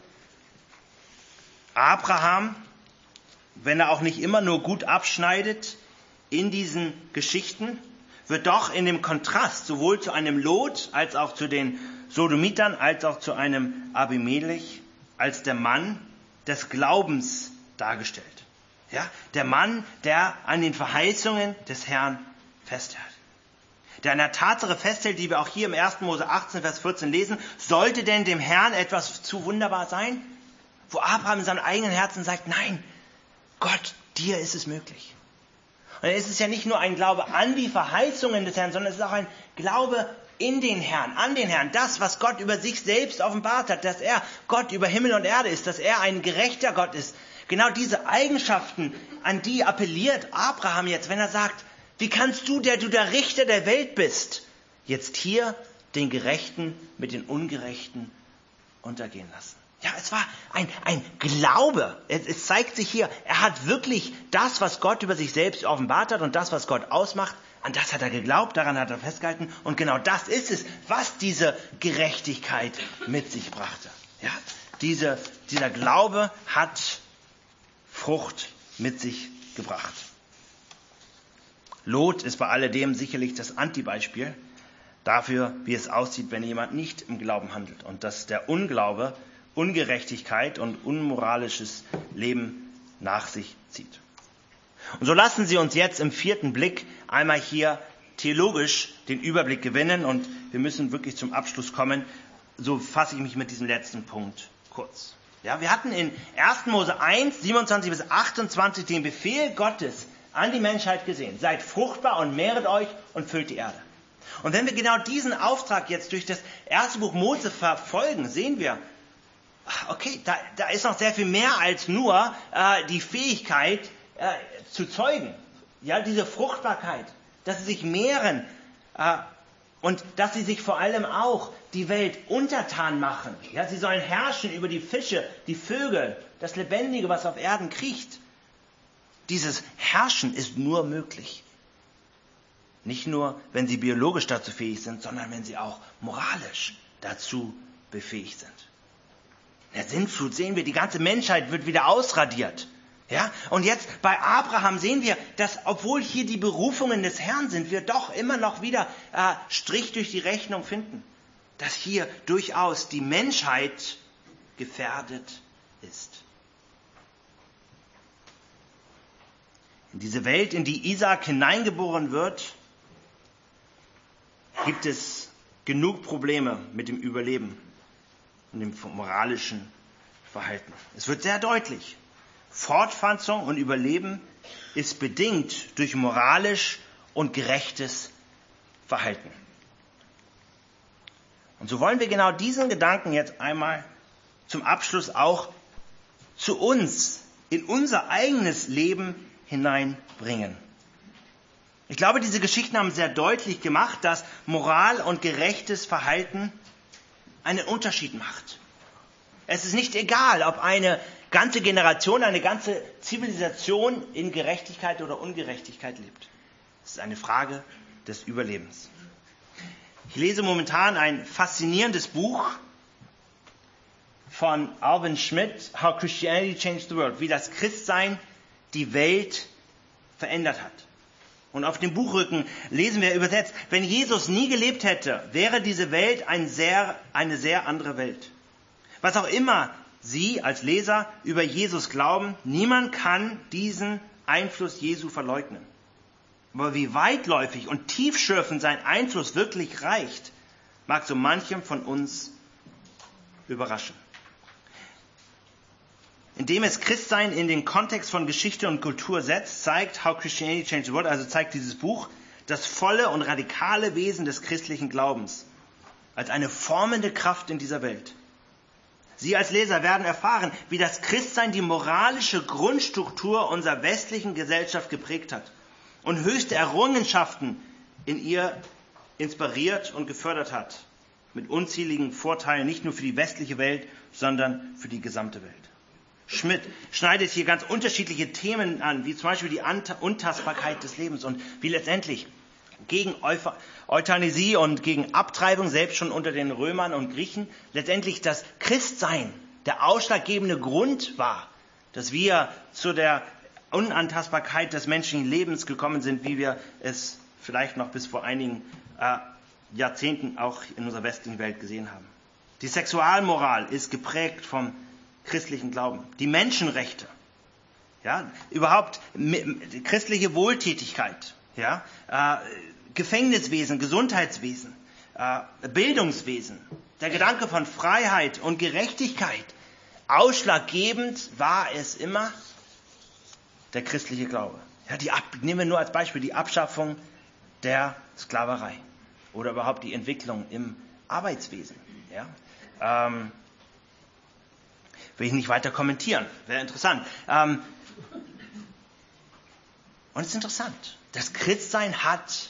Abraham, wenn er auch nicht immer nur gut abschneidet in diesen Geschichten, wird doch in dem Kontrast sowohl zu einem Lot als auch zu den Sodomitern als auch zu einem Abimelech als der Mann des Glaubens dargestellt. Ja, der Mann, der an den Verheißungen des Herrn festhält. Der an der Tatsache festhält, die wir auch hier im ersten Mose achtzehn, Vers vierzehn lesen, sollte denn dem Herrn etwas zu wunderbar sein? Wo Abraham in seinem eigenen Herzen sagt, nein, Gott, dir ist es möglich. Und es ist ja nicht nur ein Glaube an die Verheißungen des Herrn, sondern es ist auch ein Glaube in den Herrn, an den Herrn. Das, was Gott über sich selbst offenbart hat, dass er Gott über Himmel und Erde ist, dass er ein gerechter Gott ist. Genau diese Eigenschaften, an die appelliert Abraham jetzt, wenn er sagt, wie kannst du, der du der Richter der Welt bist, jetzt hier den Gerechten mit den Ungerechten untergehen lassen? Ja, es war ein, ein Glaube. Es, es zeigt sich hier, er hat wirklich das, was Gott über sich selbst offenbart hat und das, was Gott ausmacht, An das hat er geglaubt, daran hat er festgehalten. Und genau das ist es, was diese Gerechtigkeit mit sich brachte. Ja? Diese, dieser Glaube hat Frucht mit sich gebracht. Lot ist bei alledem sicherlich das Antibeispiel dafür, wie es aussieht, wenn jemand nicht im Glauben handelt. Und dass der Unglaube Ungerechtigkeit und unmoralisches Leben nach sich zieht. Und so lassen Sie uns jetzt im vierten Blick einmal hier theologisch den Überblick gewinnen und wir müssen wirklich zum Abschluss kommen. So fasse ich mich mit diesem letzten Punkt kurz. Ja, wir hatten in ersten Mose eins, siebenundzwanzig bis achtundzwanzig den Befehl Gottes an die Menschheit gesehen. Seid fruchtbar und mehret euch und füllt die Erde. Und wenn wir genau diesen Auftrag jetzt durch das erste Buch Mose verfolgen, sehen wir, okay, da, da ist noch sehr viel mehr als nur äh, die Fähigkeit äh, zu zeugen. Ja, diese Fruchtbarkeit, dass sie sich mehren äh, und dass sie sich vor allem auch die Welt untertan machen. Ja, sie sollen herrschen über die Fische, die Vögel, das Lebendige, was auf Erden kriecht. Dieses Herrschen ist nur möglich. Nicht nur, wenn sie biologisch dazu fähig sind, sondern wenn sie auch moralisch dazu befähigt sind. In der Sintflut sehen wir, die ganze Menschheit wird wieder ausradiert. Ja? Und jetzt bei Abraham sehen wir, dass obwohl hier die Berufungen des Herrn sind, wir doch immer noch wieder äh, Strich durch die Rechnung finden. Dass hier durchaus die Menschheit gefährdet ist. In diese Welt, in die Isaak hineingeboren wird, gibt es genug Probleme mit dem Überleben und dem moralischen Verhalten. Es wird sehr deutlich. Fortpflanzung und Überleben ist bedingt durch moralisch und gerechtes Verhalten. Und so wollen wir genau diesen Gedanken jetzt einmal zum Abschluss auch zu uns, in unser eigenes Leben hineinbringen. Ich glaube, diese Geschichten haben sehr deutlich gemacht, dass Moral und gerechtes Verhalten einen Unterschied macht. Es ist nicht egal, ob eine ganze Generation, eine ganze Zivilisation in Gerechtigkeit oder Ungerechtigkeit lebt. Es ist eine Frage des Überlebens. Ich lese momentan ein faszinierendes Buch von Alvin Schmidt, How Christianity Changed the World, wie das Christsein die Welt verändert hat. Und auf dem Buchrücken lesen wir übersetzt, wenn Jesus nie gelebt hätte, wäre diese Welt ein sehr, eine sehr andere Welt. Was auch immer Sie als Leser über Jesus glauben, niemand kann diesen Einfluss Jesu verleugnen. Aber wie weitläufig und tiefschürfend sein Einfluss wirklich reicht, mag so manchem von uns überraschen. Indem es Christsein in den Kontext von Geschichte und Kultur setzt, zeigt How Christianity Changed the World, also zeigt dieses Buch, das volle und radikale Wesen des christlichen Glaubens als eine formende Kraft in dieser Welt. Sie als Leser werden erfahren, wie das Christsein die moralische Grundstruktur unserer westlichen Gesellschaft geprägt hat und höchste Errungenschaften in ihr inspiriert und gefördert hat, mit unzähligen Vorteilen nicht nur für die westliche Welt, sondern für die gesamte Welt. Schmidt schneidet hier ganz unterschiedliche Themen an, wie zum Beispiel die Untastbarkeit des Lebens und wie letztendlich gegen Euthanasie und gegen Abtreibung, selbst schon unter den Römern und Griechen, letztendlich das Christsein der ausschlaggebende Grund war, dass wir zu der Unantastbarkeit des menschlichen Lebens gekommen sind, wie wir es vielleicht noch bis vor einigen äh, Jahrzehnten auch in unserer westlichen Welt gesehen haben. Die Sexualmoral ist geprägt vom christlichen Glauben. Die Menschenrechte, ja, überhaupt christliche Wohltätigkeit, ja, äh, Gefängniswesen, Gesundheitswesen, äh, Bildungswesen, der Gedanke von Freiheit und Gerechtigkeit. Ausschlaggebend war es immer der christliche Glaube. Ja, die Ab- nehmen wir nur als Beispiel die Abschaffung der Sklaverei oder überhaupt die Entwicklung im Arbeitswesen. Ja. Ähm, will ich nicht weiter kommentieren, wäre interessant. Ähm, und es ist interessant, das Christsein hat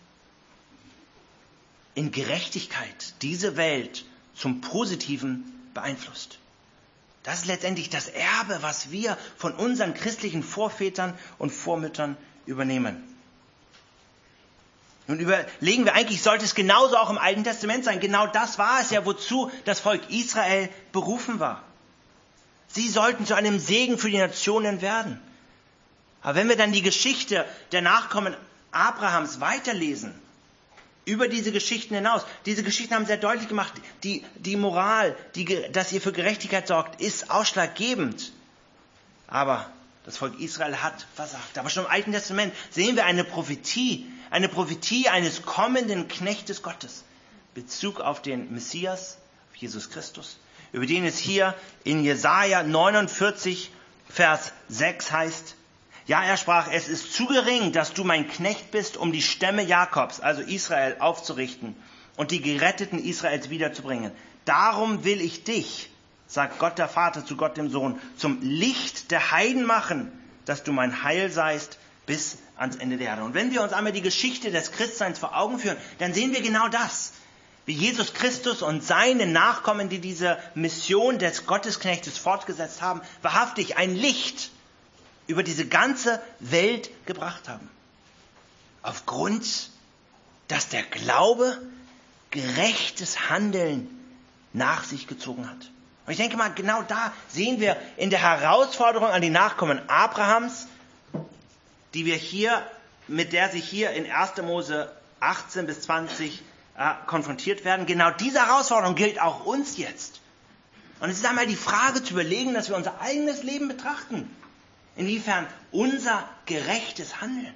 in Gerechtigkeit diese Welt zum Positiven beeinflusst. Das ist letztendlich das Erbe, was wir von unseren christlichen Vorvätern und Vormüttern übernehmen. Nun überlegen wir, eigentlich sollte es genauso auch im Alten Testament sein. Genau das war es ja, wozu das Volk Israel berufen war. Sie sollten zu einem Segen für die Nationen werden. Aber wenn wir dann die Geschichte der Nachkommen Abrahams weiterlesen, über diese Geschichten hinaus, diese Geschichten haben sehr deutlich gemacht, die, die Moral, die, dass ihr für Gerechtigkeit sorgt, ist ausschlaggebend. Aber das Volk Israel hat versagt. Aber schon im Alten Testament sehen wir eine Prophetie, eine Prophetie eines kommenden Knechtes Gottes. Bezug auf den Messias, auf Jesus Christus, über den es hier in Jesaja neunundvierzig, Vers sechs heißt: Ja, er sprach, es ist zu gering, dass du mein Knecht bist, um die Stämme Jakobs, also Israel, aufzurichten und die Geretteten Israels wiederzubringen. Darum will ich dich, sagt Gott der Vater zu Gott dem Sohn, zum Licht der Heiden machen, dass du mein Heil seist bis ans Ende der Erde. Und wenn wir uns einmal die Geschichte des Christseins vor Augen führen, dann sehen wir genau das. Wie Jesus Christus und seine Nachkommen, die diese Mission des Gottesknechtes fortgesetzt haben, wahrhaftig ein Licht über diese ganze Welt gebracht haben. Aufgrund, dass der Glaube gerechtes Handeln nach sich gezogen hat. Und ich denke mal, genau da sehen wir in der Herausforderung an die Nachkommen Abrahams, die wir hier, mit der sich hier in erster Mose achtzehn bis zwanzig äh, konfrontiert werden. Genau diese Herausforderung gilt auch uns jetzt. Und es ist einmal die Frage zu überlegen, dass wir unser eigenes Leben betrachten. Inwiefern unser gerechtes Handeln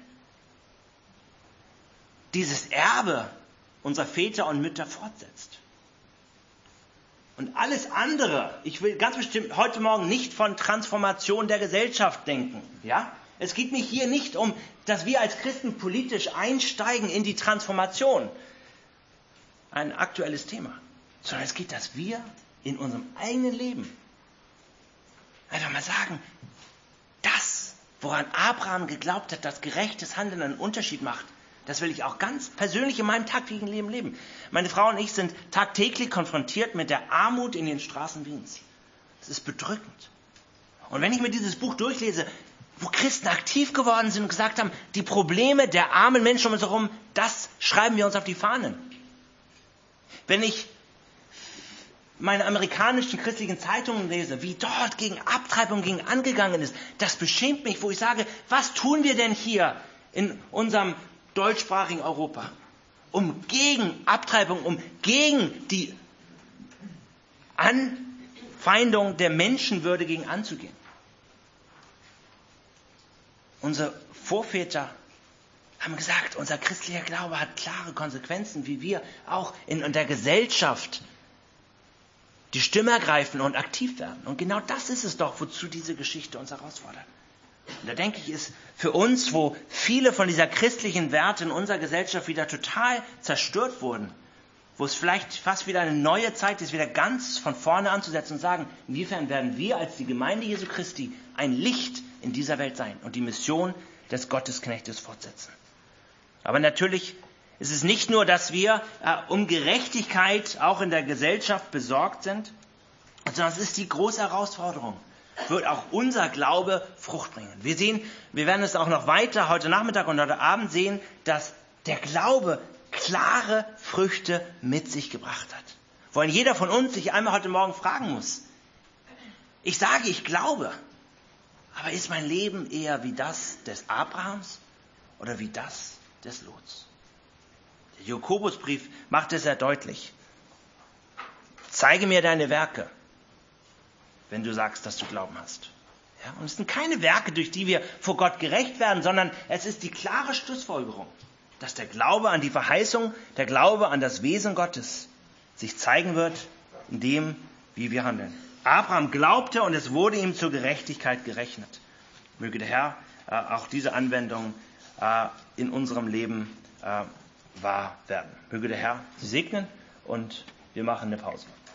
dieses Erbe unserer Väter und Mütter fortsetzt. Und alles andere, ich will ganz bestimmt heute Morgen nicht von Transformation der Gesellschaft denken. Ja? Es geht mir hier nicht um, dass wir als Christen politisch einsteigen in die Transformation. Ein aktuelles Thema. Sondern es geht, dass wir in unserem eigenen Leben einfach mal sagen, das, woran Abraham geglaubt hat, dass gerechtes Handeln einen Unterschied macht, das will ich auch ganz persönlich in meinem tagtäglichen Leben leben. Meine Frau und ich sind tagtäglich konfrontiert mit der Armut in den Straßen Wiens. Das ist bedrückend. Und wenn ich mir dieses Buch durchlese, wo Christen aktiv geworden sind und gesagt haben, die Probleme der armen Menschen um uns herum, das schreiben wir uns auf die Fahnen. Wenn ich meine amerikanischen christlichen Zeitungen lese, wie dort gegen Abtreibung gegen angegangen ist, das beschämt mich, wo ich sage, was tun wir denn hier in unserem deutschsprachigen Europa, um gegen Abtreibung, um gegen die Anfeindung der Menschenwürde gegen anzugehen. Unsere Vorväter haben gesagt, unser christlicher Glaube hat klare Konsequenzen, wie wir auch in der Gesellschaft die Stimme ergreifen und aktiv werden. Und genau das ist es doch, wozu diese Geschichte uns herausfordert. Und da denke ich, ist für uns, wo viele von dieser christlichen Werte in unserer Gesellschaft wieder total zerstört wurden, wo es vielleicht fast wieder eine neue Zeit ist, wieder ganz von vorne anzusetzen und sagen, inwiefern werden wir als die Gemeinde Jesu Christi ein Licht in dieser Welt sein und die Mission des Gottesknechtes fortsetzen. Aber natürlich ist es nicht nur, dass wir äh, um Gerechtigkeit auch in der Gesellschaft besorgt sind, sondern es ist die große Herausforderung. Wird auch unser Glaube Frucht bringen. Wir sehen, wir werden es auch noch weiter heute Nachmittag und heute Abend sehen, dass der Glaube klare Früchte mit sich gebracht hat. Wo jeder von uns sich einmal heute Morgen fragen muss. Ich sage, ich glaube, aber ist mein Leben eher wie das des Abrahams oder wie das des Lots? Der Jakobusbrief macht es sehr deutlich. Zeige mir deine Werke, wenn du sagst, dass du Glauben hast. Ja, und es sind keine Werke, durch die wir vor Gott gerecht werden, sondern es ist die klare Schlussfolgerung, dass der Glaube an die Verheißung, der Glaube an das Wesen Gottes sich zeigen wird in dem, wie wir handeln. Abraham glaubte und es wurde ihm zur Gerechtigkeit gerechnet. Möge der Herr äh, auch diese Anwendung äh, in unserem Leben äh, wahr werden. Möge der Herr Sie segnen und wir machen eine Pause.